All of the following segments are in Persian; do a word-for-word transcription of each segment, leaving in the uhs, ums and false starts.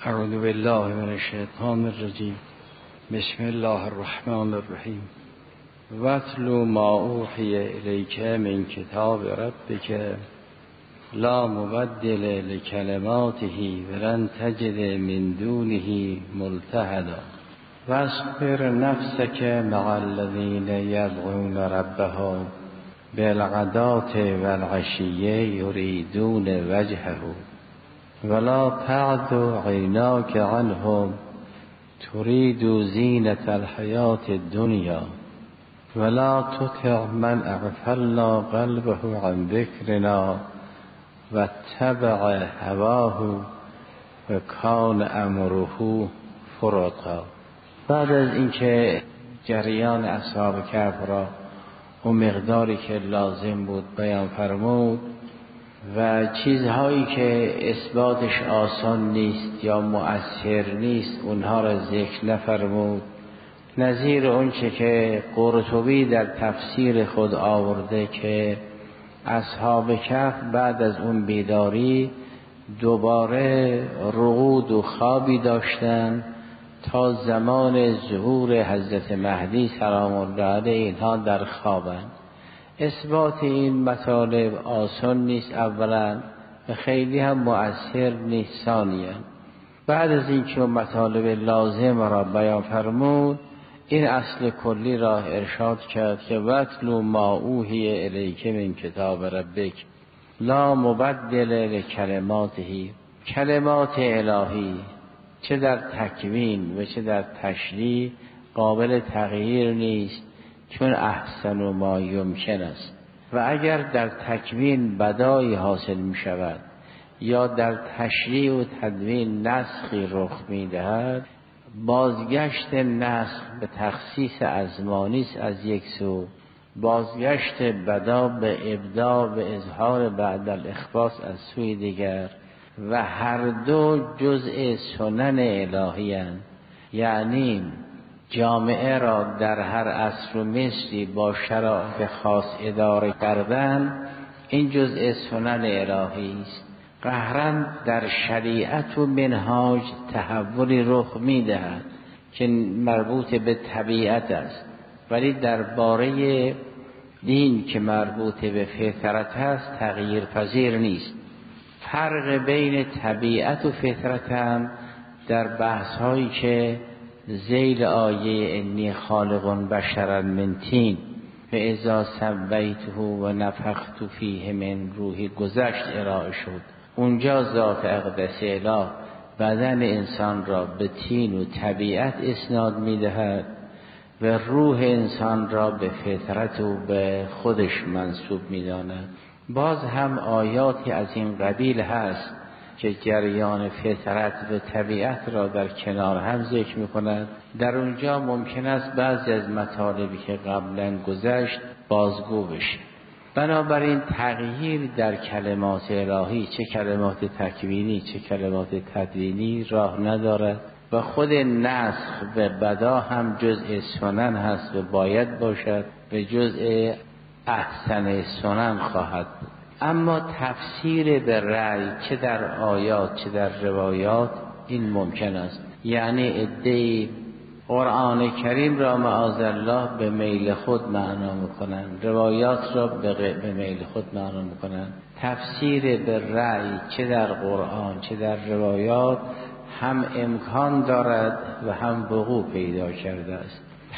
اعوذ بالله من الشیطان الرجیم. بسم الله الرحمن الرحیم. واتل ما اوحی الیک من کتاب ربک لا مبدل لکلماته ولن تجد من دونه ملتحدا واصبر نفسک مع الذین یدعون ربهم بالغداة والعشی یریدون وجهه ولا تعد عیناک عنهم ترید زینة الحیاة الدنیا ولا تطع من اغفلنا قلبه عن ذکرنا واتبع هواه وکان امره فرطا. بعد از اینکه جریان اصحاب کهف را اون مقداری که لازم بود بیان فرمود و چیزهایی که اثباتش آسان نیست یا مؤثر نیست اونها را ذکر نفرمود، نظیر اونچه که قرطبی در تفسیر خود آورده که اصحاب کهف بعد از اون بیداری دوباره رقود و خوابی داشتن تا زمان ظهور حضرت مهدی سلام الله علیه اینها در خوابند. اثبات این مطالب آسان نیست اولا و خیلی هم مؤثر نیست ثانیا. بعد از اینکه مطالب لازم را بیان فرمود این اصل کلی را ارشاد کرد که واتل ما اوحی الیک من کتاب ربک لا مبدل لکلماته. کلمات الهی چه در تکوین و چه در تشریع قابل تغییر نیست، چون احسن و ما یمکن است. و اگر در تکوین بدایی حاصل می شود یا در تشریع و تدوین نسخی رخ می دهد، بازگشت نسخ به تخصیص ازمانی است از یک سو، بازگشت بدا به ابداع به اظهار بعد الاخباس از سوی دیگر، و هر دو جزء سنن الهی اند. یعنی جامعه را در هر عصر و مصری با شرایط خاص اداره کردن این جزء سنن الهی است. قهرن در شریعت و منهاج تحولی رخ می‌دهد که مربوط به طبیعت است، ولی درباره دین که مربوط به فطرت است تغییر پذیر نیست. فرق بین طبیعت و فطرت هم در بحث هایی که ذیل آیه انی خالق بشرا من طین و اذا سویته و نفخت فیه من روحی گذشت ارائه شد. اونجا ذات اقدس اله بدن انسان را به طین و طبیعت اسناد میدهد و روح انسان را به فطرت و به خودش منسوب میداند. باز هم آیاتی از این قبیل هست که جریان فطرت و طبیعت را در کنار هم ذکر می‌کند. در اونجا ممکن است بعضی از مطالبی که قبلا گذشت بازگو بشه. بنابراین تغییر در کلمات الهی، چه کلمات تکوینی چه کلمات تدوینی، راه ندارد و خود نسخ و بدا هم جزء سنن هست و باید باشد و جزء احسن سنن خواهد بود. اما تفسیر به رأی چه در آیات چه در روایات این ممکن است. یعنی عده‌ای قرآن کریم را معاذالله به میل خود معنا میکنند، روایات را به میل خود معنا میکنند. تفسیر به رأی چه در قرآن چه در روایات هم امکان دارد و هم وقوع پیدا کرده است.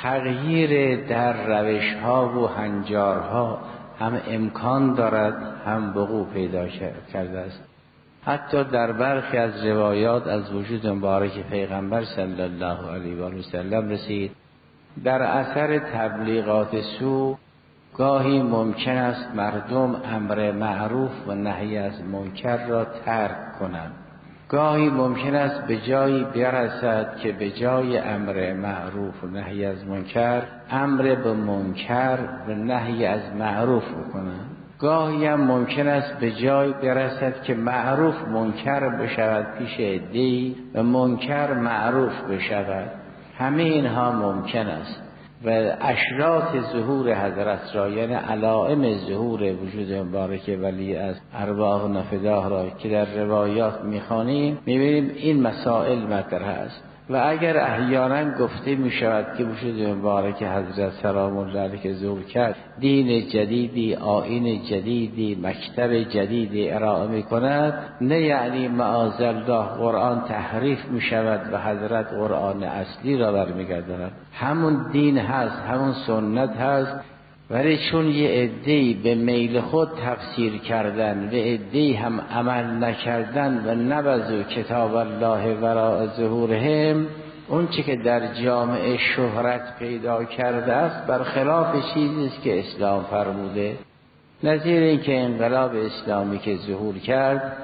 تغییر در روش ها و هنجارها هم امکان دارد هم وقوع پیدا کرده است. حتی در برخی از روایات از وجود مبارک پیغمبر صلی الله علیه و آله و سلم رسید در اثر تبلیغات سو گاهی ممکن است مردم امر معروف و نهی از منکر را ترک کنند. گاهی ممکن است به جایی برسد که به جای امر معروف و نهی از منکر امر به منکر و نهی از معروف بکنند. گاهی هم ممکن است به جای برسد که معروف منکر بشود پیش عده‌ای و منکر معروف بشود. همه اینها ممکن است و اشراط ظهور حضرت را، یعنی علائم ظهور وجود مبارک ولی از ارواح نافداه را که در روایات میخوانیم میبینیم این مسائل مطرح است. و اگر احیانا گفته می شود که وجود مبارک حضرت سلام الله علیه که ظهور کرد دین جدیدی، آیین جدیدی، مکتب جدیدی ارائه می کند، نه یعنی معاذالله قرآن تحریف می شود و حضرت قرآن اصلی را برمیگرداند. همون دین هست، همون سنت هست، ولی چون یه عده‌ای به میل خود تفسیر کردن و عده‌ای هم عمل نکردن و نبذوا کتاب الله وراء ظهورهم، اون چه که در جامعه شهرت پیدا کرده است برخلاف چیزی است که اسلام فرموده. نظیر این که انقلاب اسلامی که ظهور کرد،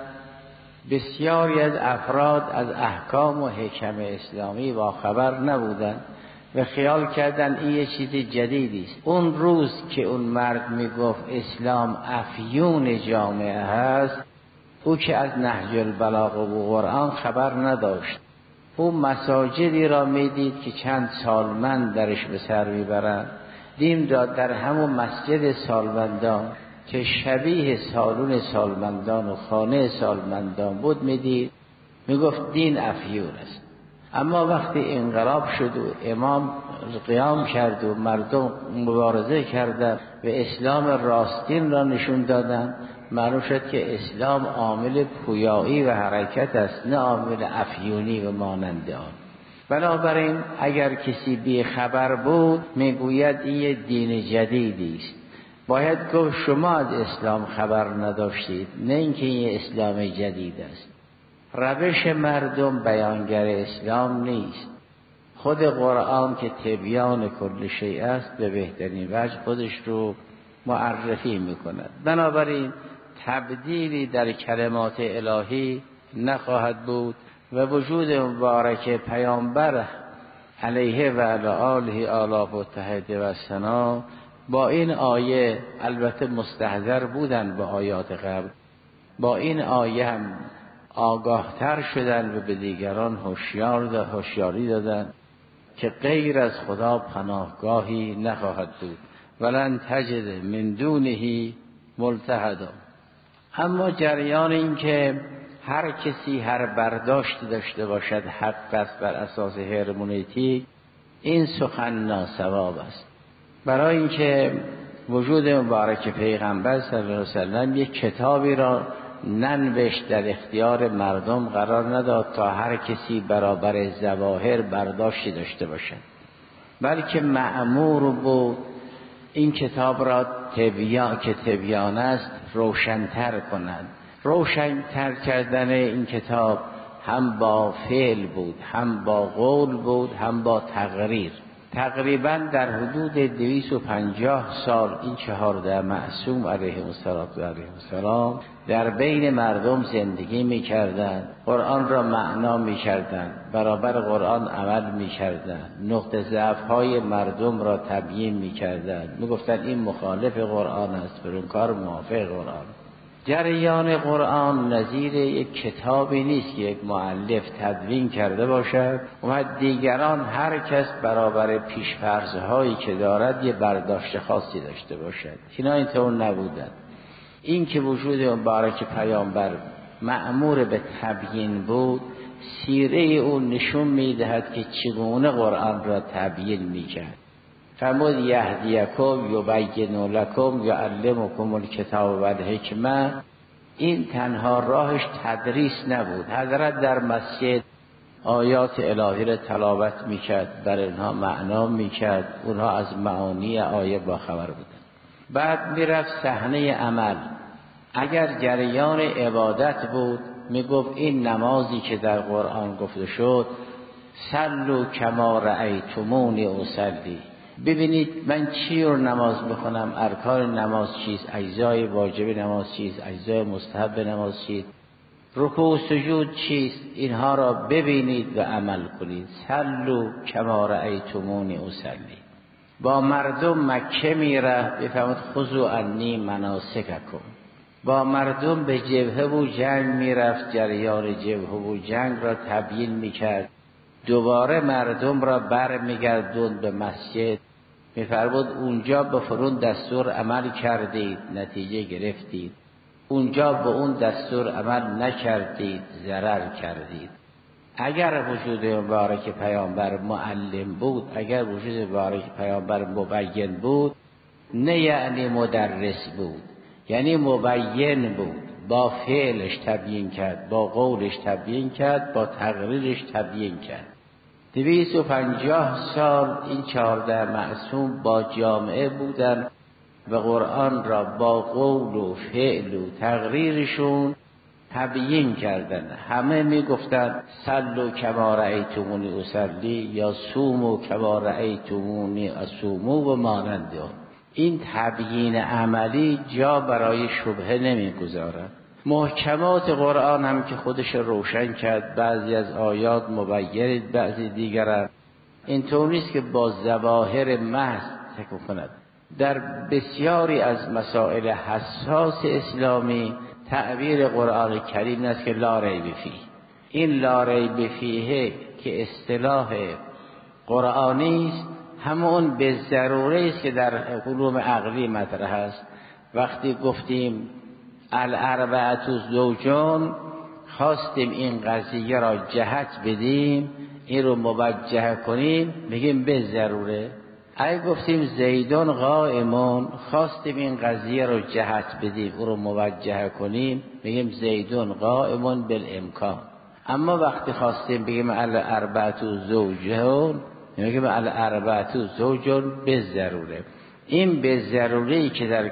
بسیاری از افراد از احکام و حکم اسلامی با خبر نبودند و خیال کردن این یه چیز جدیدی است. اون روز که اون مرد میگفت اسلام افیون جامعه هست، او که از نهج البلاغه و قرآن خبر نداشت. او مساجدی را میدید که چند سالمند درش به سر میبرند. دین را در همون مسجد سالمندان که شبیه سالون سالمندان و خانه سالمندان بود میدید، میگفت دین افیون است. اما وقتی انقلاب شد و امام قیام کرد و مردم مبارزه کردند و اسلام راستین را نشون دادند، معلوم شد که اسلام عامل پویایی و حرکت است، نه عامل افیونی و مانند آن. بنابراین اگر کسی بی خبر بود میگوید این دین جدیدی است، باید گفت شما از اسلام خبر نداشتید، نه اینکه این اسلام جدید است. روش مردم بیانگر اسلام نیست. خود قرآن که تبیان کل شیء است به بهترین وجه خودش رو معرفی میکند. بنابراین تبدیلی در کلمات الهی نخواهد بود و وجود مبارک پیامبر علیه و علی آله آلاف و تحید و ثنا با این آیه البته مستحضر بودن با آیات قبل، با این آیه هم آگاهتر شدن و به دیگران هوشیار هوشیاری دادن که غیر از خدا پناهگاهی نخواهد بود. ولن تجد من دونه ملتحدا. اما جریان این که هر کسی هر برداشتی داشته باشد حق است بر اساس هرمونتیک، این سخن ناصواب است. برای اینکه وجود مبارک پیغمبر صلی الله علیه و سلم یک کتابی را ننوشت در اختیار مردم قرار نداد تا هر کسی برابر ظواهر برداشتی داشته باشد، بلکه مأمور بود این کتاب را تبیان که تبیان است روشن‌تر کند. روشن‌تر کردن این کتاب هم با فعل بود، هم با قول بود، هم با تقریر. تقریبا در حدود دویست و پنجاه سال این چهارده معصوم علیه السلام در بین مردم زندگی می کردند، قرآن را معنا می کردند، برابر قرآن عمل می کردند، نقطه ضعف های مردم را تبیین می کردند، می گفتند این مخالف قرآن است، برون کار موافق قرآن. جریان قرآن نظیر یک کتابی نیست که یک مؤلف تدوین کرده باشد و دیگران هر کس برابر پیش‌فرض‌هایی که دارد یه برداشت خاصی داشته باشد. اینا اینطور نبودند. این که وجود مبارک پیامبر مأمور به تبیین بود، سیره اون نشون می‌دهد که چگونه قرآن را تبیین می‌کرد. فرمود یهدیکم یبین لکم یعلمکم الکتاب و الحکمه. این تنها راهش تدریس نبود. حضرت در مسجد آیات الهی را تلاوت میکرد، بر اینها معنا میکرد، اونها از معانی آیه با خبر بودن. بعد میرفت صحنه عمل. اگر جریان عبادت بود میگفت این نمازی که در قرآن گفته شد صلوا کما رأیتمونی اصلی، ببینید من چی رو نماز میخونم، ارکان نماز چیست، اجزای واجب نماز چیست، اجزای مستحب نماز چیست، رکوع و سجود چیست، اینها را ببینید و عمل کنید. صلوا کما رأیتمونی اصلی. با مردم مکه میره بفرمود خذوا عنی مناسککم. با مردم به جبهه و جنگ میرفت، جریان جبهه و جنگ را تبیین میکرد. دوباره مردم را بر میگردوند به مسجد. می‌فرمود اونجا به فلان دستور عمل کردید نتیجه گرفتید، اونجا به اون دستور عمل نکردید ضرر کردید. اگر وجود مبارک پیامبر معلم بود، اگر وجود مبارک پیامبر مبین بود، نه یعنی مدرس بود، یعنی مبین بود، با فعلش تبیین کرد، با قولش تبیین کرد، با تقریرش تبیین کرد. دویست و پنجاه سال این چهارده معصوم با جامعه بودن و قرآن را با قول و فعل و تقریرشون تبیین کردن. همه میگفتن صلوا کما رأیتمونی اصلی یا صوموا کما رأیتمونی اصوموا و مانند آن. این تبیین عملی جا برای شبهه نمیگذارد. محکمات قرآن هم که خودش روشن کرد، بعضی از آیات مبین، بعضی دیگر اینطور نیست که با ظواهر محض تکو کند. در بسیاری از مسائل حساس اسلامی تعبیر قرآن کریم است که لا ریب فیه. این لا ریب فیه که اصطلاح قرآنی است، همون به ضروره است که در علوم عقلی مطرح است. وقتی گفتیم الاربعة زوجون، خواستیم این قضیه را جهت بدیم، این رو موجه کنیم، میگیم به ضروره. اگه گفتیم زیدون قائمون، خواستیم این قضیه رو جهت بدیم، او رو موجه کنیم، میگیم زیدون قائمون بالامکان. اما وقتی خواستیم بگیم الاربعة زوجون، میگیم الاربعة زوجون به ضروره. این به ضروری که در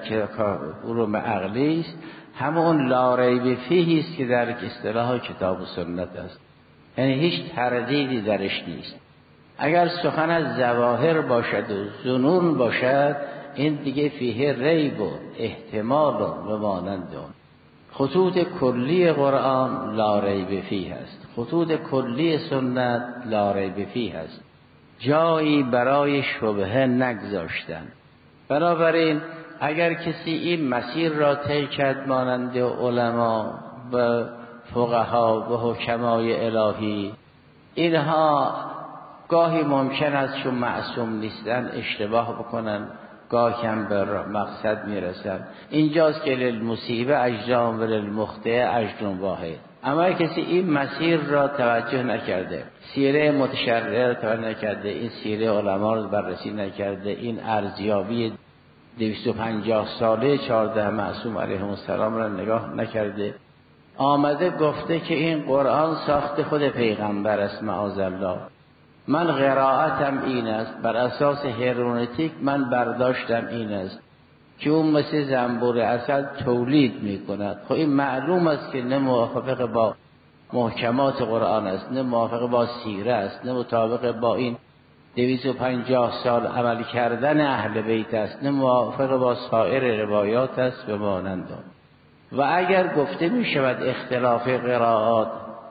علوم عقلی است، همون لا ریب فیه است که در اصطلاح کتاب و سنت است، یعنی هیچ تردیدی درش نیست. اگر سخن از ظواهر باشد و ظنون باشد، این دیگه فیه ریب و احتمال و مانند آن. خطوط کلی قرآن لا ریب فیه است، خطوط کلی سنت لا ریب فیه است، جایی برای شبهه نگذاشتن. بنابراین اگر کسی این مسیر را طی کرد مانند علما و فقها و حکمای الهی، اینها گاهی ممکن است چون معصوم نیستن اشتباه بکنن، گاهی هم به مقصد میرسن. اینجاست که للمصیبه اجرام و للمخطئ اجر واحد. اما کسی این مسیر را توجه نکرده، سیره متشرعه را توجه نکرده، این سیره علما را بررسی نکرده، این ارزیابی دویست و پنجاه ساله چهارده معصوم علیهم السلام را نگاه نکرده، آمده گفته که این قرآن ساخت خود پیغمبر است، معاذالله، من قرائتم این است، بر اساس هرمنوتیک من برداشتم این است که اون مثل زنبور عسل تولید می کند. خب این معلوم است که نه موافق با محکمات قرآن است، نه موافق با سیره است، نه مطابق با این دویست و پنجاه سال عمل کردن اهل بیت است، نه موافق با سایر روایات است و مانند آن. و اگر گفته می شود اختلاف قرائات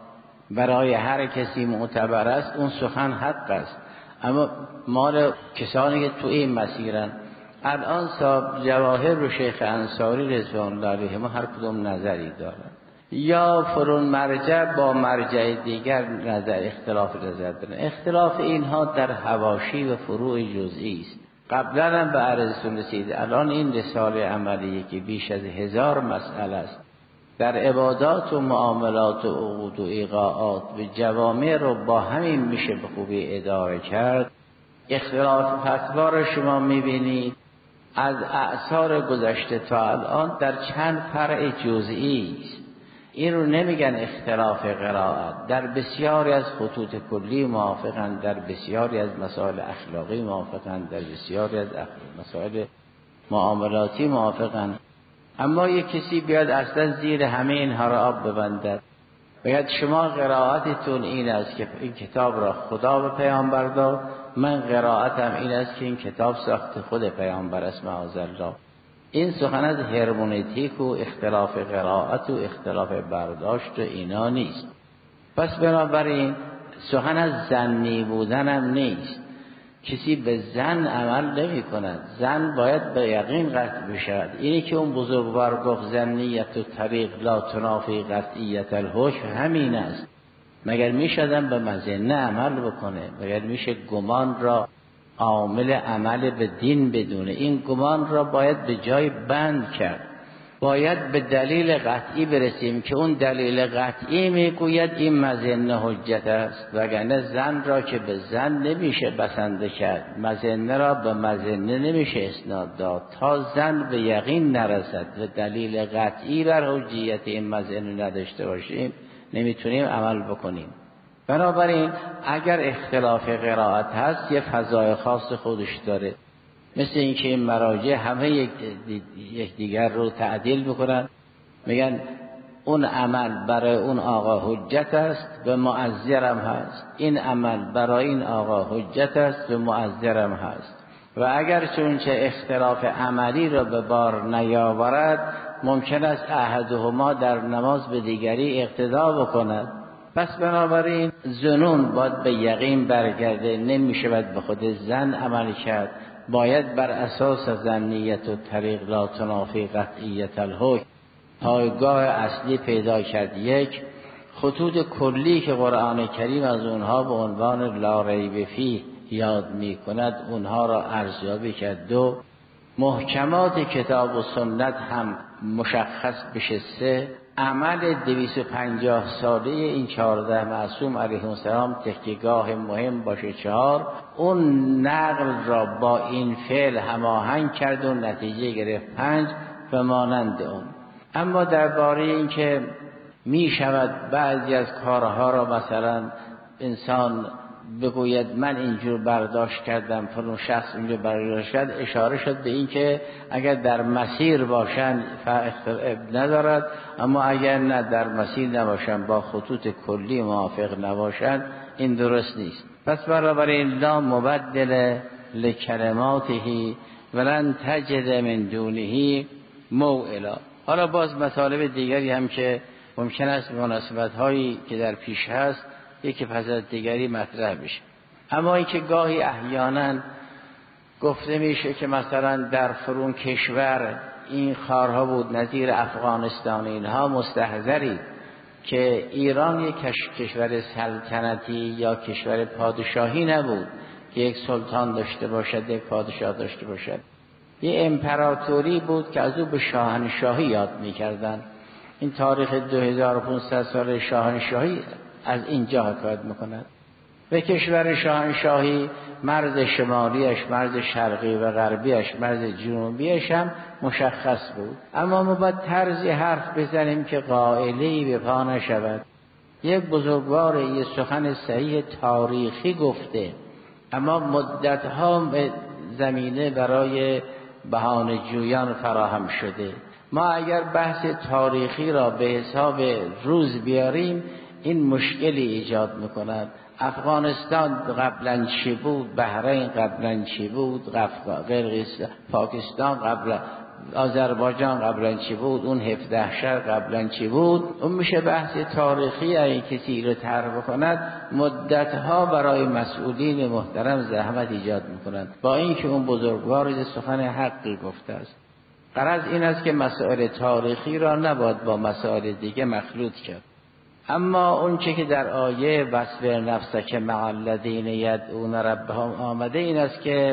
برای هر کسی معتبر است، اون سخن حق است، اما مال کسانی که تو این مسیرن. الان صاحب جواهر رو شیخ انصاری رضوان الله علیه ما هر کدوم نظری دارن، یا فرون مرجع با مرجع دیگر نظر اختلاف نظر دارن. اختلاف اینها در حواشی و فروع جزئی است. قبلا هم به عرضتون رسید، الان این رساله عملیه که بیش از هزار مسئله است در عبادات و معاملات و عقود و ایقاعات و جوامع رو با همین میشه به خوبی اداره کرد. اختلاف فتوا رو شما میبینید از اعصار گذشته تا الان در چند فرع جزئی است. این رو نمیگن اختلاف قرائت، در بسیاری از خطوط کلی موافقند، در بسیاری از مسائل اخلاقی موافقند، در بسیاری از مسائل معاملاتی موافقند. اما یک کسی بیاد اصلا زیر همه اینها را آب ببندد، باید شما قرائتتون این است که این کتاب را خدا به پیامبر داد، من قرائتم این است که این کتاب ساخت خود پیامبر است، معاذالله. این سخن از هرمنوتیک و اختلاف قرائت و اختلاف برداشت و اینا نیست. پس بنابراین سخن از ظنی بودن هم نیست. کسی به ظن عمل نمی کند، ظن باید به یقین قطع بشود. اینی که اون بزرگوار گفت ظنیت و طریق لا تنافی قطعیت الحکم همین است. مگر میشدن به مظنه عمل بکنه؟ مگر میشه گمان را عامل عمل به دین بدونه. این گمان را باید به جای بند کرد. باید به دلیل قطعی برسیم که اون دلیل قطعی میگوید این مظنه حجت است، وگرنه زن را که به زن نمیشه بسنده کرد، مظنه را به مظنه نمیشه اسناد داد تا زن به یقین نرسد و دلیل قطعی بر حجیت این مظنه نداشته باشیم نمیتونیم عمل بکنیم. بنابراین اگر اختلاف قرائت هست یه فضای خاص خودش داره، مثل اینکه این مراجع همه یک دیگر رو تعدیل بکنن، میگن اون عمل برای اون آقا حجت است به معذرم هست، این عمل برای این آقا حجت است به معذرم هست. و اگر چونچه اختلاف عملی را به بار نیاورد ممکن است احدهما در نماز به دیگری اقتدا بکند. پس بنابراین ظنون باید به یقین برگرده، نمیشه باید به خود زن عمل کرد، باید بر اساس ظنیت و طریق لا تنافی قطعیت الحکم پایگاه اصلی پیدا کرد. یک، خطوط کلی که قرآن کریم از اونها به عنوان لا ریب فیه یاد می کند اونها را ارزیابی کرد. دو، محکمات کتاب و سنت هم مشخص بشه. سه، عمل دویست و پنجاه ساله این چهارده معصوم علیه السلام تکیهگاه مهم باشه. چهار، اون نقل را با این فعل هماهنگ کرد و نتیجه گرفت. پنج، به مانند اون. اما درباره این که می شود بعضی از کارها را مثلا انسان بگوید من اینجور برداشت کردم فلان شخص اینجور برداشت کرد، اشاره شد به این که اگر در مسیر باشن اختلاف ندارد، اما اگر نه در مسیر نباشن با خطوط کلی موافق نباشن این درست نیست. پس بنابراین لا مبدل لکلماته ولن تجد من دونه موئلا. حالا باز مطالب دیگری هم که ممکن است مناسبت هایی که در پیش هست یکی پس از دیگری مطرح بشه. اما اینکه گاهی احیانا گفته میشه که مثلا در فرون کشور این کارها بود، نظیر افغانستان اینها، مستحضری که ایران یک کشور سلطنتی یا کشور پادشاهی نبود که یک سلطان داشته باشد، یک پادشاه داشته باشد. یه امپراتوری بود که از او به شاهنشاهی یاد میکردن. این تاریخ دو هزار و پانصد سال شاهنشاهی از اینجا حکایت میکند. به کشور شاهنشاهی مرز شمالیش، مرز شرقی و غربیش، مرز جنوبیش هم مشخص بود. اما ما باید طرزی حرف بزنیم که قائله‌ای به پا نشود. یک بزرگوار یه سخن صحیح تاریخی گفته، اما مدتها زمینه برای بهانه جویان فراهم شده. ما اگر بحث تاریخی را به حساب روز بیاریم این مشکلی ایجاد میکند. افغانستان قبلا چی بود، بحرین قبلا چی بود، قرقیزستان، پاکستان قبلا، آذربایجان قبلا چی بود، اون هفده شهر قبلا چی بود. اون میشه بحث تاریخی اگه کسی رو طرح بکند مدتها برای مسئولین محترم زحمت ایجاد میکنند، با اینکه اون بزرگوار سخن حقی گفته است. غرض این است که مسائل تاریخی را نباید با مسائل دیگه مخلوط کرد. اما اون چه که در آیه وصف نفسک مع الذین یدعون ربهم آمده این است که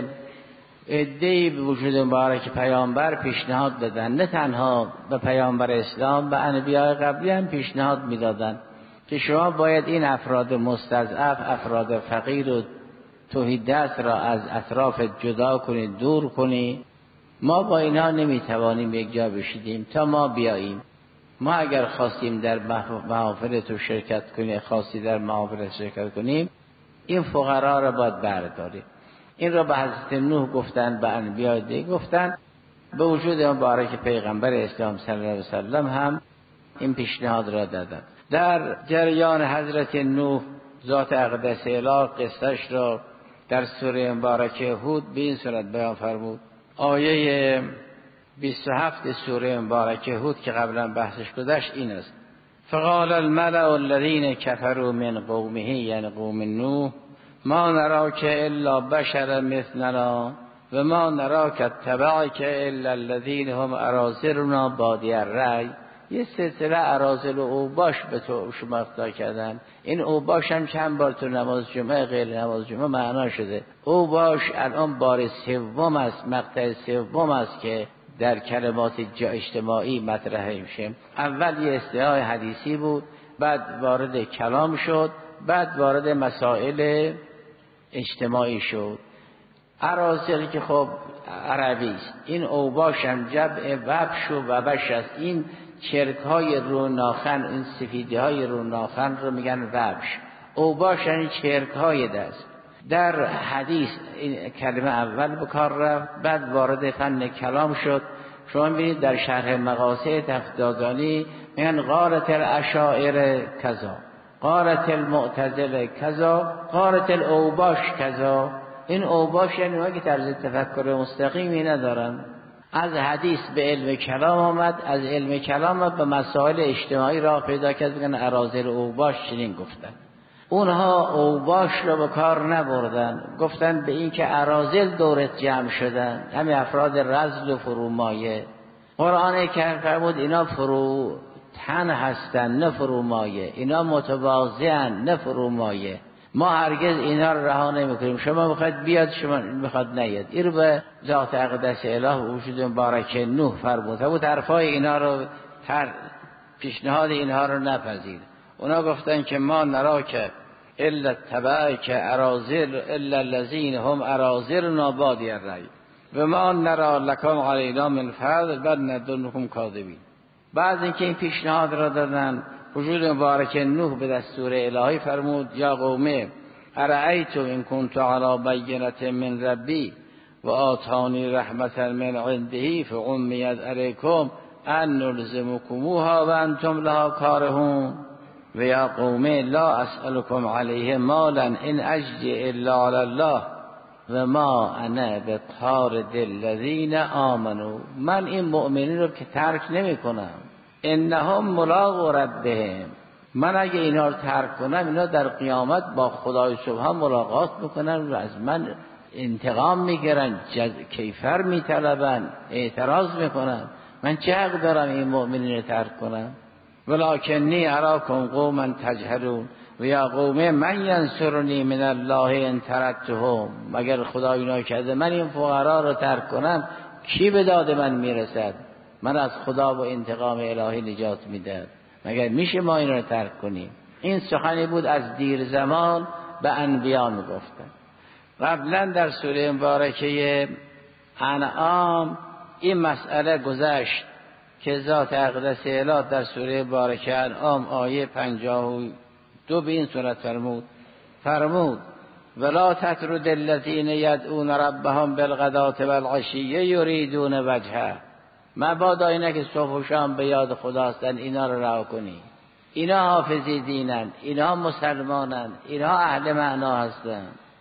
عده‌ای به وجود مبارک پیامبر پیشنهاد دادن، نه تنها به پیامبر اسلام، به انبیاء قبلی هم پیشنهاد میدادن که شما باید این افراد مستضعف، افراد فقیر و توحیدست را از اطراف جدا کنید، دور کنید. ما با اینا نمیتوانیم یک جا بشیدیم تا ما بیاییم. ما اگر خواستیم در محافل تو شرکت کنیم، خواستی در محافل شرکت کنیم، این فقرا را باید برداریم. این را به حضرت نوح گفتن، به انبیاء دیگه گفتن، به وجود مبارک پیغمبر اسلام صلی الله علیه وسلم هم این پیشنهاد را دادن. در جریان حضرت نوح ذات اقدس اله قصهش را در سوره مبارک هود به این صورت بیان فرمود. آیه بیست و هفت سوره مبارک هود که قبلا بحثش گذشت این است: فقال الملأ الذين كفروا من قومه، یعنی قوم نوح، ما نراک الا بشر مثلنا و ما نراک اتبعک الا الذين هم اراذلنا بادی الرأی یه سلسله اراذل و اوباش به تو شما اخطار کردن. این اوباش هم چند بار تو نماز جمعه غیر نماز جمعه معنا شده. اوباش الان بار سوم است، مقطع سوم است که در کلمات جا اجتماعی مطرح میشه. اول یه اصطلاح حدیثی بود، بعد وارد کلام شد، بعد وارد مسائل اجتماعی شد. اراذل که خب عربی است، این اوباش هم جمع وبش و وبش است. این چرک های رو ناخن، این سفیدی های رو ناخن رو میگن وبش. اوباش یعنی چرک های دست. در حدیث این کلمه اول به کار رفت، بعد وارد فن کلام شد. شما ببینید در شرح مقاصد تفدادانی میگن غارت الاشاعر کذا، غارت المعتزله کذا، غارت الاوباش کذا. این اوباش یعنی اونها که طرز تفکر مستقیمی ندارن. از حدیث به علم کلام آمد، از علم کلام به مسائل اجتماعی راه پیدا کرد. بگن اراذل اوباش چنین گفتن. اونها اوباش رو به کار نبردن، گفتن به این که اراذل دورت جمع شدن، همین افراد رذل و فرومایه. قرآن کریم فرمود اینا فرو تن هستن نه فرومایه، اینا متواضعن نه فرومایه. ما هرگز اینا رو رها نمی‌کنیم. شما میخواید بیاد، شما میخواد نیاد. این رو به ذات اقدس اله وجود مبارک نوح فرمود. بود حرفای اینا رو تر پیشنهاد اینها رو نپذیر. اونا گفتن که ما نرا که الا تبع که اراذل الا الذين هم اراذلنا بادی الرأی و ما نرا لکم علینا من فضل بل ندنکم کاذبین. بعد اینکه این پیشنهاد را دادن، وجود مبارک نوح به دستور الهی فرمود یا قومه ارأیتم ان کنت علی بینة من ربی و آتانی رحمة من عنده فعمیت علیکم ان نلزمکموها و انتم لها کارهون و یا قومه لا اسألکم علیه مالا ان اجزی الا علی الله و ما انا بطارد الذین آمنوا. من این مؤمنین رو که ترک نمی کنم. انهم ملاقو ربهم، من اگه اینا رو ترک کنم اینا در قیامت با خدای سبحان ملاقات میکنن و از من انتقام میگیرن، کیفر میطلبن، اعتراض میکنن. من چه حق دارم این مؤمنین رو ترک کنم؟ ولکنی اراکم قوما تجهلون و یا قوم من ینصرنی من الله ان ترکتهم. مگر خدا اینا کرده من این فقرا رو ترک کنم کی به داد من میرسد؟ من از خدا و انتقام الهی نجات میده. مگر میشه ما این رو ترک کنیم؟ این سخنی بود از دیر زمان به انبیا میگفتن. قبلا در سوره مبارکه انعام این مسئله گذشت که ذات اقدس اله در سوره مبارکه انعام آیه پنجاه و دو به این صورت فرمود فرمود ولا تطرد الذین یدعون ربهم بالغداة والعشی یریدون وجهه. مبادا اینا که صبح و شام به یاد خدا هستن اینا رو رها کنی. اینا حافظی دینن، اینا مسلمانن، اینا اهل معنا هستن.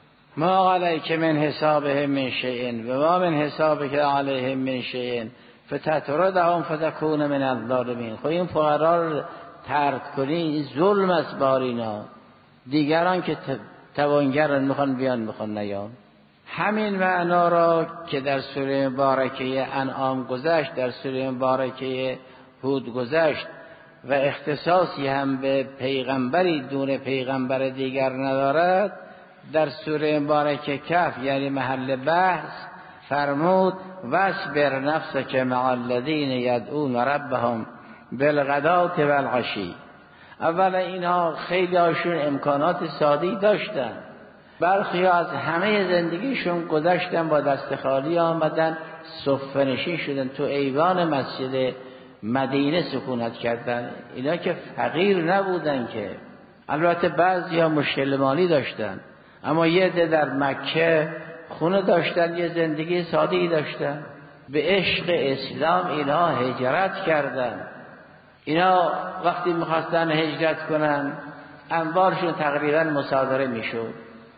ما علیک من حسابهم من شیء و ما من حسابک علیهم من شیء فتطردهم فتکون من الظالمین. خب این فقرا رو ترک کنی این ظلم است بر اینا. دیگران که توانگرن میخوان بیان میخوان نیان. همین معنا را که در سوره مبارکه انعام گذشت، در سوره مبارکه هود گذشت و اختصاصی هم به پیغمبری دون پیغمبر دیگر ندارد، در سوره مبارکه کهف یعنی محل بحث فرمود واصبر نفسک مع الذین یدعون ربهم بالغداة والعشی. اولا اینها خیلی هاشون امکانات سادی داشتن، برخی از همه زندگیشون گذشتن با دست خالی آمدن، صفه نشین شدن، تو ایوان مسجد مدینه سکونت کردن. اینا که فقیر نبودن که، البته بعضی ها مشکل مالی داشتن، اما یه ده در مکه خونه داشتن، یه زندگی سادی داشتن. به عشق اسلام اینا هجرت کردن. اینا وقتی میخواستن هجرت کنن اموالشون تقریبا مصادره میشد.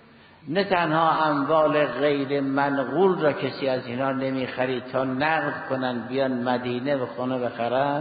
نه تنها اموال غیر منقول را کسی از اینا نمیخرید تا نقد کنن بیان مدینه و خونه بخرن،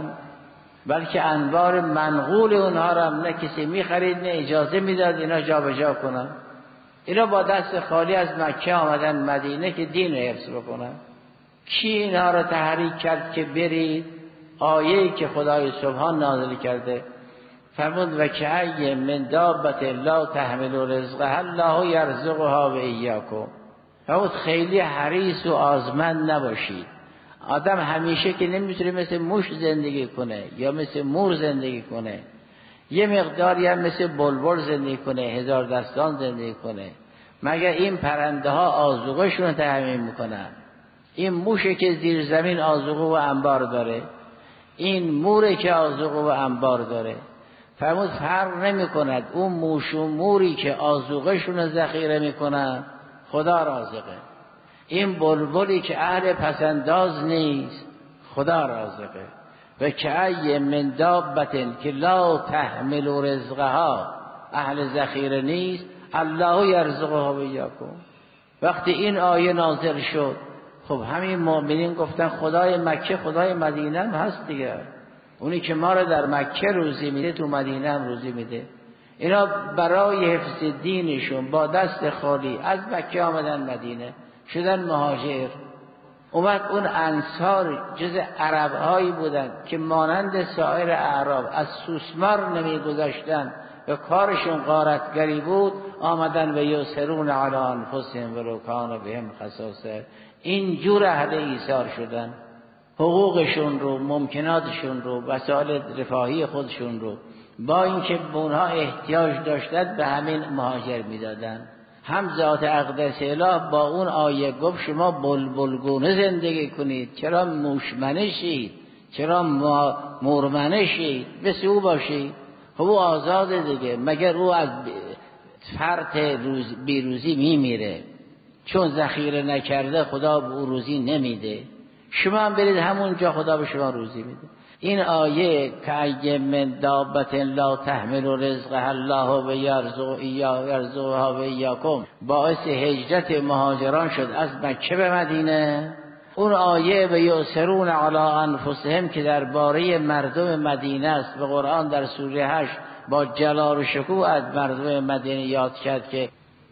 بلکه اموال منقول اونها را نه کسی میخرید نه اجازه میداد اینا جا به جا کنن. اینا با دست خالی از مکه آمدن مدینه که دین رو حفظ بکنن. کی اینا را تحریک کرد که برید؟ آیه‌ای که خدای سبحان نازل کرده فرمود و کأی من دابة لا تحمل رزقها الله یرزقها و ایاکم. فرمود خیلی حریص و آزمند نباشید. آدم همیشه که نمیتونه مثل موش زندگی کنه یا مثل مور زندگی کنه، یه مقداری هم مثل بلبل زندگی کنه، هزار دستان زندگی کنه، مگر این پرنده ها آذوقه‌شون رو تامین میکنن؟ این موشه که زیر زمین آذوقه و انبار داره، این موره که آذوقه و انبار داره. فرمود فرق نمی کند اون موش و موری که آذوقه‌شون رو ذخیره میکنن خدا رازقه، این بلبلی که اهل پسنداز نیست خدا رازقه. و کأی من دابة که لا تحمل رزقها، اهل ذخیره نیست، الله یرزقها و ایاکم. وقتی این آیه نازل شد خب همین مؤمنین گفتن خدای مکه خدای مدینه هم هست دیگه، اونی که ما رو در مکه روزی میده تو مدینه هم روزی میده. اینا برای حفظ دینشون با دست خالی از مکه آمدن مدینه، شدن مهاجر. اومد اون انصار جز عربهایی بودن که مانند سایر اعراب از سوسمار نمی گذاشتن و کارشون غارتگری بود، آمدن و یسرون علی انفسهم ولو کان بهم خصاصه. اینجور اهل ایثار شدن، حقوقشون رو، ممکناتشون رو، وسایل رفاهی خودشون رو با اینکه به اونها احتیاج داشتند به همین مهاجر میدادن. هم ذات اقدس اله با اون آیه گفت شما بلبلگونه زندگی کنید، چرا موشمنشید، چرا مورمنشید، مثل او باشید. خب او آزاده دیگه، مگر او از فرط روز بیروزی میمیره؟ چون ذخیره نکرده خدا به او روزی نمیده. شما هم برید همونجا خدا به شما روزی میده. این آیه کأی من دابة لا تحمل رزقها الله و یرزقها و ایاکم باعث هجرت مهاجران شد از مکه به مدینه. اون آیه و یؤثرون علی انفسهم که درباره مردم مدینه است، به قرآن در سوره هشت با جلال و شکوه از مردم مدینه یاد کرد که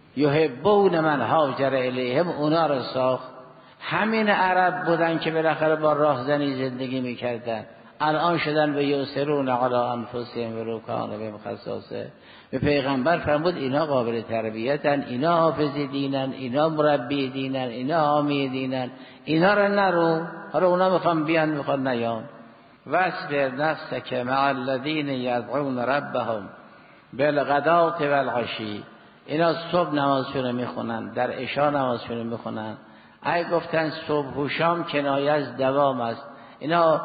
یحبون من هاجر الیهم، اونا رو ساخت. همین عرب بودن که بالاخره با راهزنی زندگی میکردن، الان شدن و یؤثرون علی انفسهم ولو کان بهم خصاصه. به پیغمبر فرمود اینا قابل تربیتن، اینا حافظ دینن، اینا مربی دینن، اینا حامی دینن، اینا رو نرو. حالا اونا میخوان بیان میخوان نیان. واصبر نفسک مع الذین یدعون ربهم بالغداة والعشی. اینا صبح نمازشون میخونن، در عشا نمازشون میخونن. ای گفتن صبح و شام کنایه از دوام است، اینا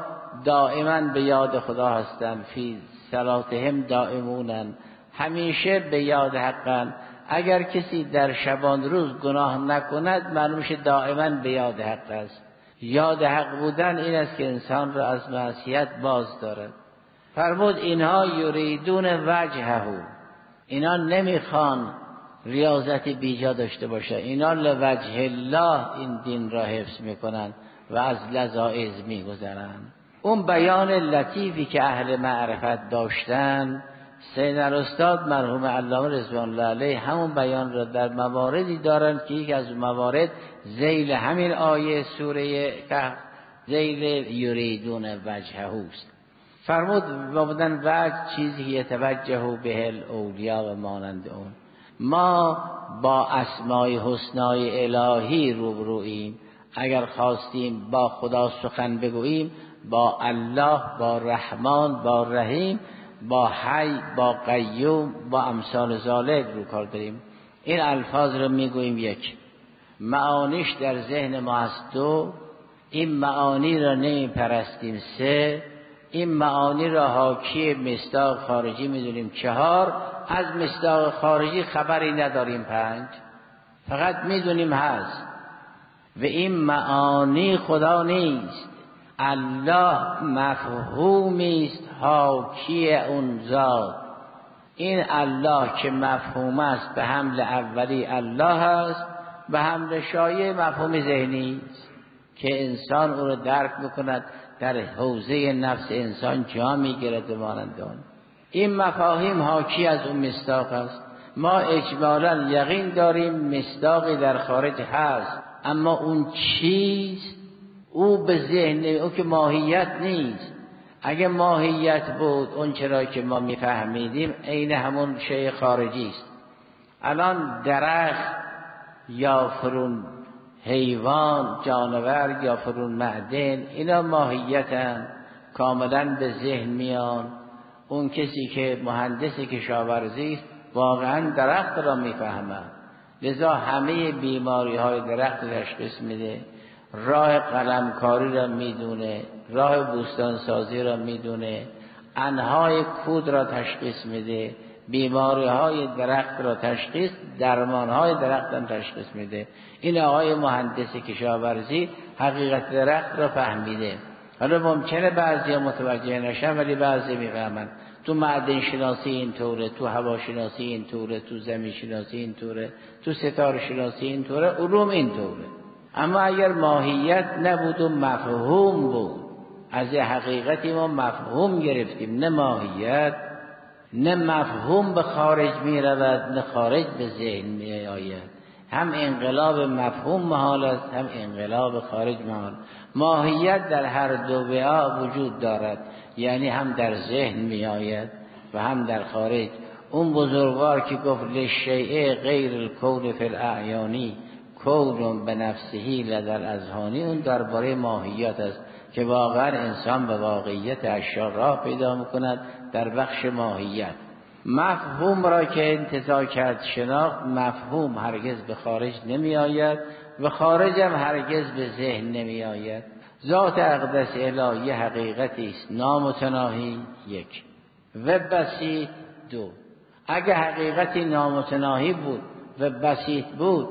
دائما به یاد خدا هستن. فی صلاتهم دائمونن، همیشه به یاد حقن. اگر کسی در شبان روز گناه نکند معلوم شه دائما به یاد حق است. یاد حق بودن این است که انسان را از معصیت باز دارد. فرمود اینها یریدون وجهه، اینا نمیخوان ریاضت بیجا داشته باشه، اینا لوجه الله این دین را حفظ میکنن و از لذائذ میگذرن. اون بیان لطیفی که اهل معرفت داشتن، سید الاستاد مرحوم علامه رضوان الله علیه همون بیان را در مواردی دارن که یک از موارد ذیل همین آیه سوره کهف ذیل یریدون وجهه است. فرمود و بودن وجه چیزی یتوجه به الاولیاء و مانند اون. ما با اسمای حسنای الهی روبروییم. اگر خواستیم با خدا سخن بگوییم، با الله، با رحمان، با رحیم، با حی، با قیوم، با امثال ذالک رو کار داریم. این الفاظ رو میگوییم یک، معانیش در ذهن ما هست دو، این معانی را نمیپرستیم سه، این معانی را حاکی مصداق خارجی میدونیم چهار، از مصداق خارجی خبری نداریم پنج، فقط میدونیم هست. و این معانی خدا نیست، الله مفهومی است حاکی اون ذات. این الله که مفهوم است به حمل اولی الله است، به حمل شایع مفهوم ذهنی است که انسان او را درک میکند، در حوزه نفس انسان جا میگیرد مانند آن. این مفاهیم حاکی از اون مصداق است. ما اجمالا یقین داریم مصداقی در خارج هست، اما اون چیز او به ذهن او که ماهیت نیست، اگه ماهیت بود اون چرا که ما میفهمیدیم عین همون شیء خارجی است. الان درخت یا فرون حیوان جانور یا فرون معدن اینا ماهیتن، کاملا به ذهن میان. اون کسی که مهندس کشاورزی است واقعا درخت را میفهمه، لذا همه بیماری های درخت را تشخیص میده، راه قلمکاری را میدونه، راه بوستان سازی را میدونه، انهای کود را تشخیص میده، بیماری های درخت را تشخیص، درمان های درخت را تشخیص میده. این آقای مهندس کشاورزی حقیقت درخت را فهمیده. حالا ممکنه بعضی متوجه نشن ولی بعضی میفهمن. تو معدن شناسی اینطوره، تو هوا شناسی اینطوره، تو زمین شناسی اینطوره، تو ستاره شناسی اینطوره، علوم اینطوره. اما اگر ماهیت نبود و مفهوم بود، از حقیقتی ما مفهوم گرفتیم، نه ماهیت، نه مفهوم به خارج می رود نه خارج به ذهن می آید. هم انقلاب مفهوم محال است، هم انقلاب خارج محال. ماهیت در هر دو وعا وجود دارد، یعنی هم در ذهن می آید و هم در خارج. اون بزرگوار که گفت للشیء غیر الکون فی الاعیانی کون به نفسهی لدل اذهانی، اون درباره ماهیت است که واقعا انسان به واقعیت اشیاء راه پیدا میکند در بخش ماهیت. مفهوم را که انتزاع کرد شناخت، مفهوم هرگز به خارج نمی آید و خارج هم هرگز به ذهن نمی آید. ذات اقدس الهی حقیقتی است نامتناهی، یک، و بسیط، دو. اگه حقیقتی نامتناهی بود و بسیط بود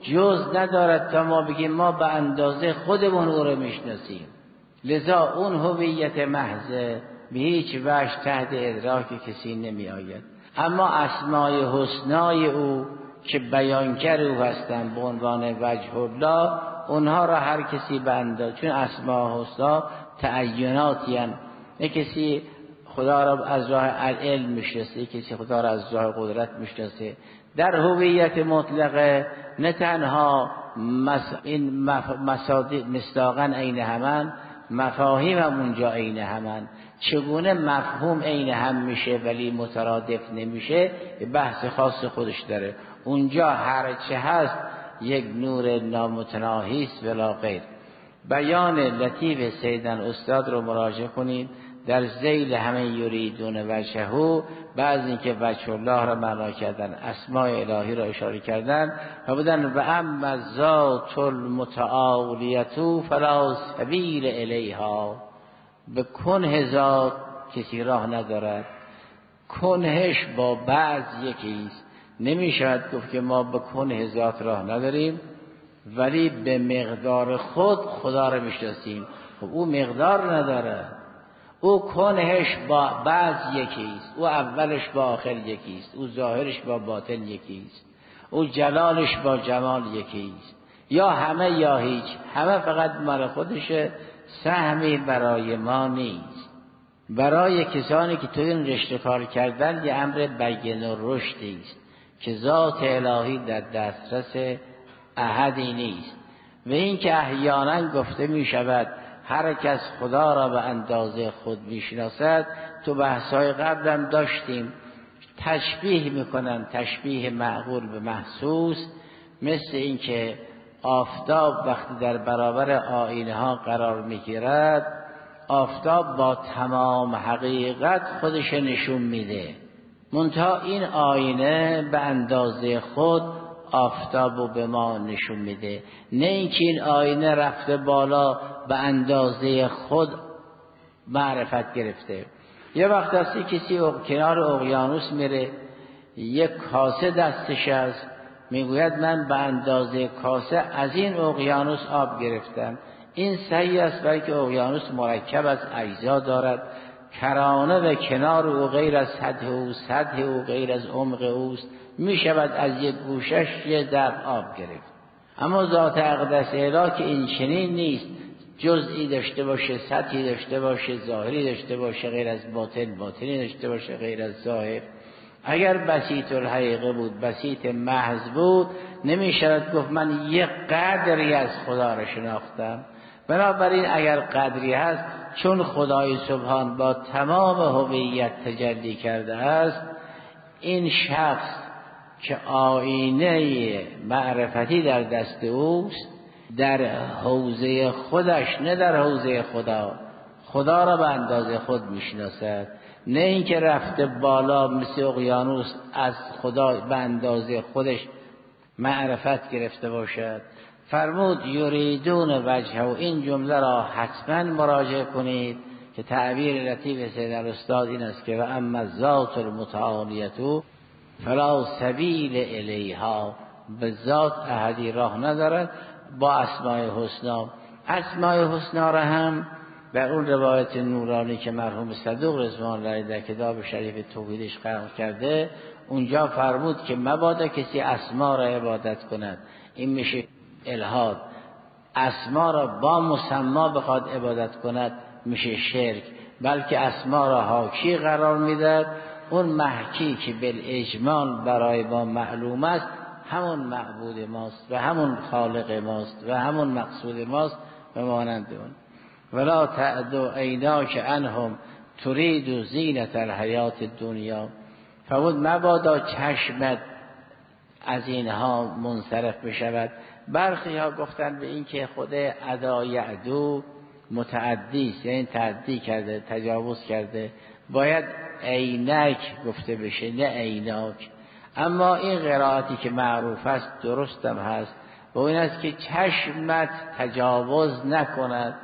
جز ندارد تا ما بگیم ما به اندازه خودمون او رو میشناسیم. لذا اون هویت محض به هیچ وجه تحت ادراک کسی نمی آید. اما اسمای حسنای او که بیانگر او هستند به عنوان وجه الله، اونها را هر کسی به اندازه، چون اسماء حسنا تعیناتی هستند، نه کسی خدا را از راه علم میشناسه، کسی خدا را از راه قدرت میشناسه. در هویت مطلقه نه تنها مس... این مف... مسادی مصداقاً عین همان، مفاهیم هم اونجا عین همان. چگونه مفهوم عین هم میشه ولی مترادف نمیشه بحث خاص خودش داره. اونجا هر چه هست یک نور نامتناهی است ولا غیر. بیان لطیف سیدن استاد رو مراجعه کنید در ذیل همه یریدون وجهه. بعضی اینکه وجه الله را معنا کردن، اسماء الهی را اشاره کردن و بودن و اما ذات المتعالیت فلا سبیل الیها. به کنه ذات کسی راه ندارد، کنهش با بعض یکیست. نمیشود گفت که ما به کنه ذات راه نداریم ولی به مقدار خود خدا را میشناسیم. خب او مقدار نداره، او کنهش با بعض یکیست، او اولش با آخر یکیست، او ظاهرش با باطن یکیست، او جلالش با جمال یکیست. یا همه یا هیچ، همه فقط مال خودشه، سهمی برای ما نیست. برای کسانی که تو این رشته کار کردن یه امر بین و رشدی است که ذات الهی در دسترس احدی نیست. و این که احیانا گفته می شود هر کس خدا را به اندازه خود میشناسد، تو بحث‌های قبلم داشتیم، تشبیه میکنن، تشبیه معقول به محسوس، مثل این که آفتاب وقتی در برابر آینه ها قرار میگیرد، آفتاب با تمام حقیقت خودش نشون میده، منتها این آینه به اندازه خود آفتابو به ما نشون میده، نه اینکه این آینه رفته بالا به اندازه خود معرفت گرفته. یه وقت هستی کسی کنار اقیانوس میره، یک کاسه دستش است، میگوید من به اندازه کاسه از این اقیانوس آب گرفتم. این صحیح است، بلکه اقیانوس مرکب از اجزا دارد، کرانه و کنار او غیر از سطح او، سطح او غیر از عمق اوست، می شود از یک گوشش یه در آب گرفت. اما ذات اقدس الهی که این چنین نیست، جزئی داشته باشه، سطحی داشته باشه، ظاهری داشته باشه غیر از باطن، باطنی داشته باشه غیر از ظاهر. اگر بسیط الحقیقه بود، بسیط محض بود، نمی شود گفت من یک قدری از خدا را شناختم. بنابراین اگر قدری هست چون خدای سبحان با تمام هویت تجلی کرده است، این شخص که آینه معرفتی در دست اوست، در حوزه خودش نه در حوزه خدا، خدا را به اندازه خود میشناسد، نه اینکه رفته بالا مثل اقیانوس از خدا به اندازه خودش معرفت گرفته باشد. فرمود یریدون وجهه، و این جمله را حتما مراجعه کنید که تعبیر لطیف سید الاستاد این است که و اما الذات المتعالیه فلا سبیل الیها، به ذات احدی راه ندارد با اسماء الحسنا. اسماء الحسنا را هم در اون روایت نورانی که مرحوم صدوق رضوان الله در کتاب شریف توحیدش قرار کرده، اونجا فرمود که مبادا کسی اسما را عبادت کند، این میشه الحاد. اسما را با مسما بخواد عبادت کند میشه شرک، بلکه اسما را حاکی قرار میداد. اون محکی که بالاجمال برای ما معلوم است همون معبود ماست و همون خالق ماست و همون مقصود ماست و مانند اون. ولا تعدو عیناک عنهم ترید زینت الحیات الدنیا، فرمود مبادا چشمت از اینها منصرف بشود. برخی ها گفتن به این که خود ادا یعدو متعدی است، یعنی تعدی کرده، تجاوز کرده، باید عینک گفته بشه نه عیناک. اما این قرائتی که معروف است درستم هست و این است که چشمت تجاوز نکند.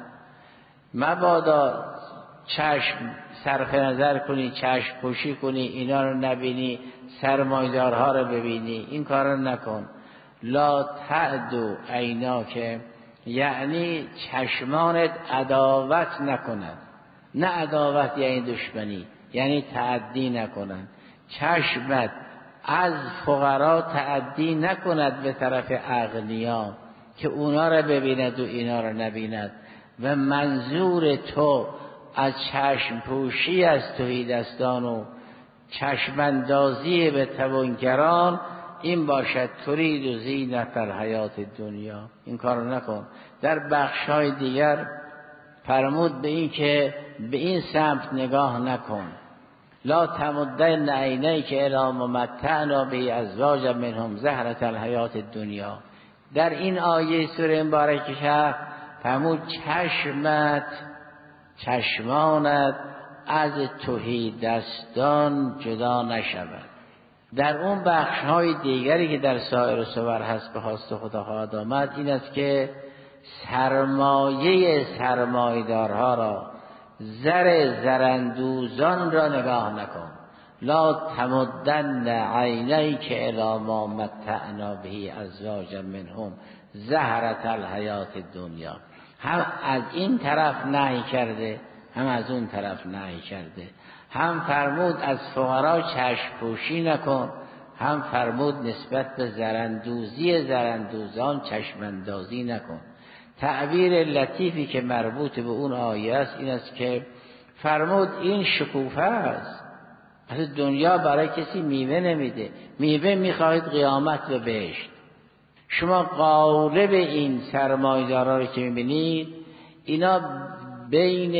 مبادا چشم صرف نظر کنی، چشم پوشی کنی، اینا رو نبینی، سرمایدارها رو ببینی، این کار رو نکن. لا تعدو عیناک، یعنی چشمانت عداوت نکند، نه عداوت یعنی دشمنی، یعنی تعدی نکنند. چشمت از فقرا تعدی نکند به طرف اغنیا که اونا را ببیند و اینا را نبیند. و منظور تو از چشم پوشی از تهیدستان و چشماندازی به توانگران این باشد ترید و زینت الحیات دنیا، این کارو نکن. در بخش‌های دیگر فرمود به این که به این سمت نگاه نکن. لا تمدن عینیک الی ما متعنا به ازواج منهم زهرة الحیات الدنیا. در این آیه سوره مبارکه فرمود چشمت، چشمانت از تهیدستان جدا نشود. در اون بخش های دیگری که در سایر سور هست به خواست خدا خواهد آمد این است که سرمایه سرمایدارها را، زر زرندوزان را نگاه نکن. لا تمدن عینیک الی ما متعنا به ازواجا منهم زهرة الحیات الدنیا. هم از این طرف نهی کرده هم از اون طرف نهی کرده. هم فرمود از فقرا چشم پوشی نکن، هم فرمود نسبت به زرندوزی زرندوزان چشماندازی نکن. تعبیر لطیفی که مربوط به اون آیه است این است که فرمود این شکوفه است. از دنیا برای کسی میوه نمیده، میوه میخواهید قیامت و بهشت. شما غالب این سرمایه‌دارا رو که میبینید اینا بین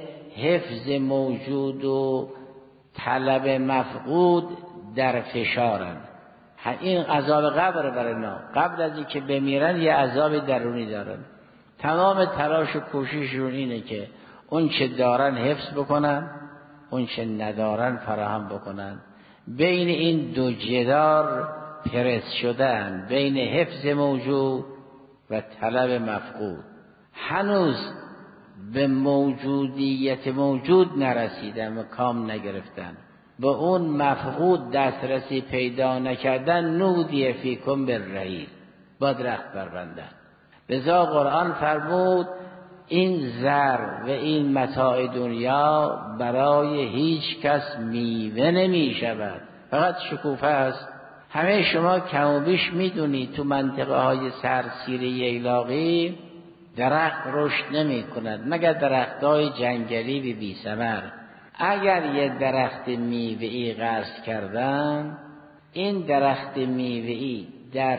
حفظ موجود و طلب مفقود در فشارن. این عذاب قبر برای اینا، قبل از اینکه بمیرن یه عذاب درونی دارن. تمام تلاش و کوشششون اینه که اون چه دارن حفظ بکنن، اون چه ندارن فراهم بکنن. بین این دو جدار پرس شدن، بین حفظ موجود و طلب مفقود. هنوز به موجودیت موجود نرسیدن و کام نگرفتن، به اون مفقود دسترسی پیدا نکردن. نودی فیکم بالرحیل، با درخت بربندن. لذا قرآن فرمود این زر و این متاع دنیا برای هیچ کس میوه نمی شود، فقط شکوفه است. همه شما کم و بیش میدونید تو منطقه های سرسیره ییلاقی درخت رشد نمی کند مگر درخت های جنگلی و بی ثمر. اگر یه درخت میوه‌ای غرس کردن، این درخت میوه‌ای در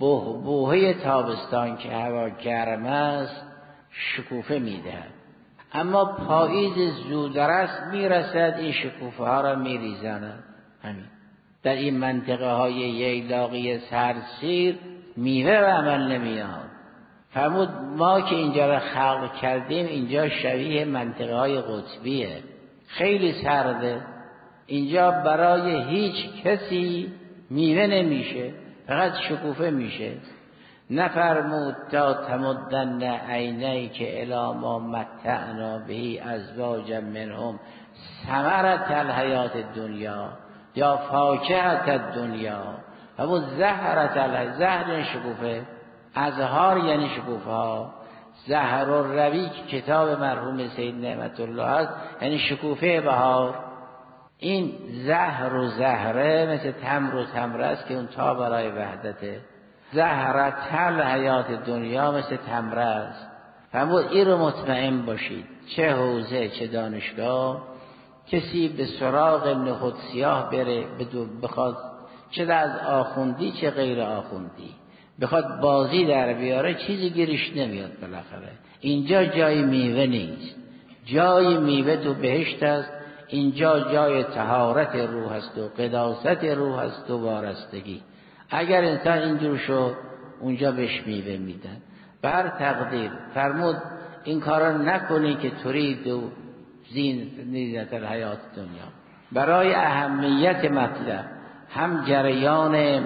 بحبوحه تابستان که هوا گرم است شکوفه میدهد. اما پاییز زودرس میرسد، این شکوفه ها را میریزاند. همین در این منطقه های ییلاقی سردسیر میوه به عمل نمیاد. فرمود ما که اینجا را خلق کردیم، اینجا شبیه منطقه های قطبیه، خیلی سرده، اینجا برای هیچ کسی میوه نمیشه، فقط شکوفه میشه. نفرمود تا تمدن عینیک الی ما متعنا به ازواجا منهم ثمرة الحیات الدنیا یا فاکهة الدنیا و زهرة الحیات. زهر شکوفه، ازهار یعنی شکوفه ها. زهر الروی که کتاب مرحوم سید نعمت الله است یعنی شکوفه بهار. این زهر و زهره مثل تمر و تمره است که اون تا برای وحدته. زهرة الحیات دنیا مثل تمره است. فرمود این رو مطمئن باشید، چه حوزه چه دانشگاه کسی به سراغ نخود سیاه بره بخواد، چه از آخوندی چه غیر آخوندی، بخواد بازی در بیاره، چیزی گیرش نمیاد. بالاخره اینجا جای میوه نیست، جای میوه تو بهشت است. اینجا جای طهارت روح است و قداست روح است و وارستگی. اگر انسان اینجور شد اونجا بهش میوه میدن. بر تقدیر فرمود این کارا نکنی که ترید و زینت الحیات دنیا. برای اهمیت مطلب هم جریان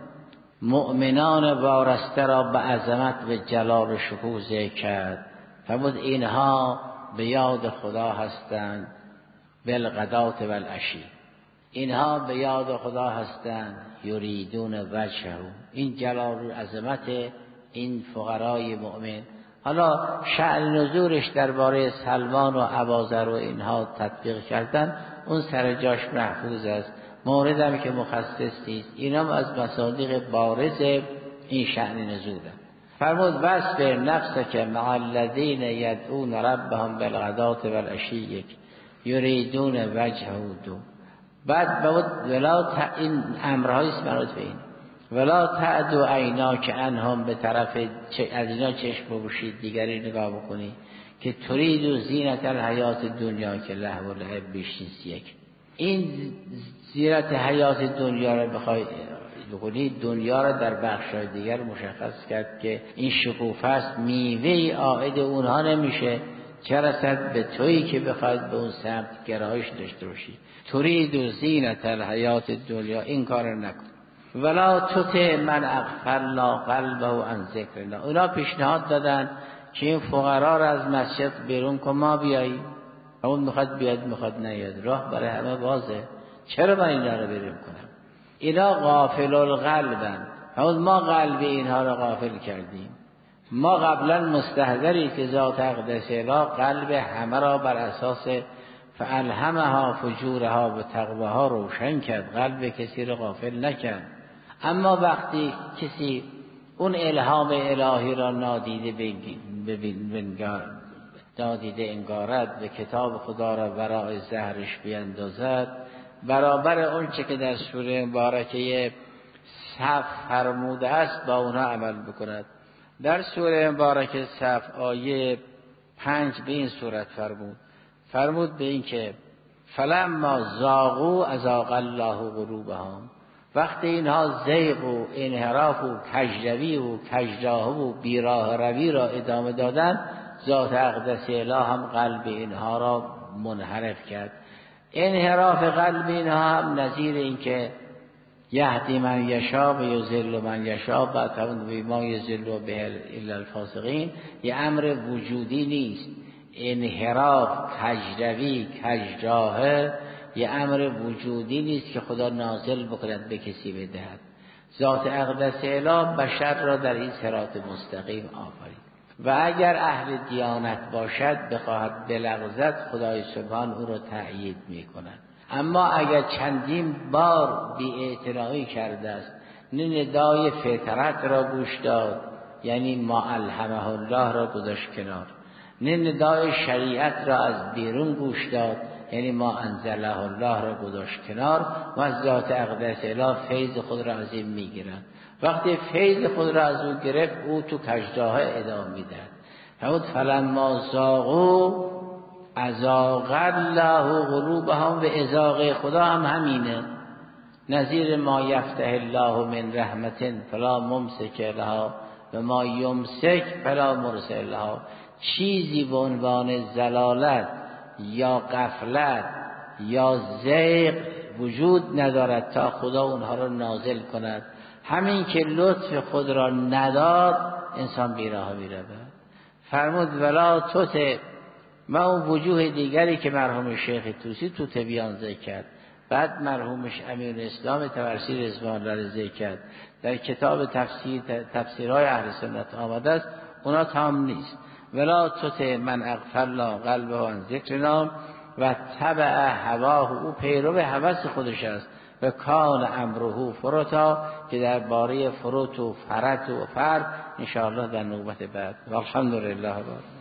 مؤمنان وارسته را به عظمت و جلال و شکوه ذکر کرد. فرمود اینها به یاد خدا هستند بالغدات و العشی، اینها به یاد خدا هستند یریدون وجهه. این جلال و عظمت این فقرای مؤمن. حالا شأن نزولش درباره سلمان و ابوذر و اینها تطبیق کردن، اون سر جاش محفوظ است، موردم که مخصص نیست. اینا از مصادیق بارز این شأن نزوله. فرمود وصف نفسک مع الذین یدعون ربهم بالغداة والعشی یریدون وجهه دو. بعد بود ولا ت... این امرهای اسمرات به این ولا تعدو عیناک عنهم، به طرف از اینا چشم بگوشید دیگری نگاه بکنی که ترید و زینت الحیات دنیا که لهو و لعب بیش نیست. یک این زینت حیات دنیا را بخوای بکنی، دنیا را در بخشای دیگر مشخص کرد که این شکوفه است، میوه عائد اونها نمیشه، چه رسد به تویی که بخواید به اون سمت گرایش داشته باشی. ترید و زینت الحیات دنیا، این کار نکن. ولا تطع من اغفلنا قلبه عن ذکرنا. اونا پیشنهاد دادن که این فقرا را از مسجد بیرون کن، ما بیاییم. اون میخواد بیاد میخواد نیاد، راه برای همه بازه، چرا من اینا رو بیرون کنم؟ اینا غافل القلبن. اون ما قلب اینها رو غافل کردیم. ما قبلا مستحضری که ذات اقدس اله قلب همه را بر اساس فالهمها فجورها و تقواها روشن کرد، قلب کسی را غافل نکرد. اما وقتی کسی اون الهام الهی را نادیده بنگار نادیده انگارد و کتاب خدا را برای زهرش بیندازد، برابر اون چه که در سوره مبارکه صف فرموده است با اونها عمل بکند. در سوره مبارکه صف آیه پنج به این صورت فرمود فرمود به این که فلما زاغوا ازاغ الله قلوبهم. وقتی اینها زیغ و انحراف و کجروی و کجراه و بیراه روی را ادامه دادن، ذات اقدس اله هم قلب اینها را منحرف کرد. انحراف قلب اینها هم نظیر این که یهدی من یشاء و یضل من یشاء، بعد فرمود ما یضل به الا الفاسقین. یه امر وجودی نیست. انحراف، کجروی، کجراهه یه امر وجودی نیست که خدا نازل بکند به کسی بدهد. ذات اقدس اله بشر را در این صراط مستقیم آفرید و اگر اهل دیانت باشد بخواهد بلغزد، خدای سبحان او را تأیید می کند. اما اگر چندین بار بی‌اعتنایی کرده است، نه ندای فطرت را گوش داد یعنی ما الهمه الله را گذاشت کنار، نه ندای شریعت را از بیرون گوش داد یعنی ما انزله الله را گذاشت کنار، و از ذات اقدس اله فیض خود را از این میگیرند. وقتی فیض خود را از او گرفت، او تو کجراه ادامه میدهد. فرمود فلما زاغوا ازاغ الله قلوبهم و ازاغ خدا هم همینه. نظیر ما یفتح الله من رحمت فلا ممسک لها و ما یمسک فلا مرسل لها. چیزی به عنوان زلالت یا غفلت یا زیغ وجود ندارد تا خدا اونها را نازل کند. همین که لطف خود را نداد انسان بیراه میرود. فرمود ولا توت. ما اون وجوه دیگری که مرحوم شیخ طوسی تو تبیان ذکر کرد، بعد مرحومش امیر اسلام تبرسی رضوان الله ذکر کرد، در کتاب تفسیر تفسیرهای اهل سنت آمده است، اونا تام نیست. ولا توت من اغفلنا قلبه عن ذکرنا و تبع هواه. او پیرو هوس خودش است. و کان امره فرطا، که در باره فروت و فرط و فرد ان شاء الله در نوبت بعد. والحمدلله.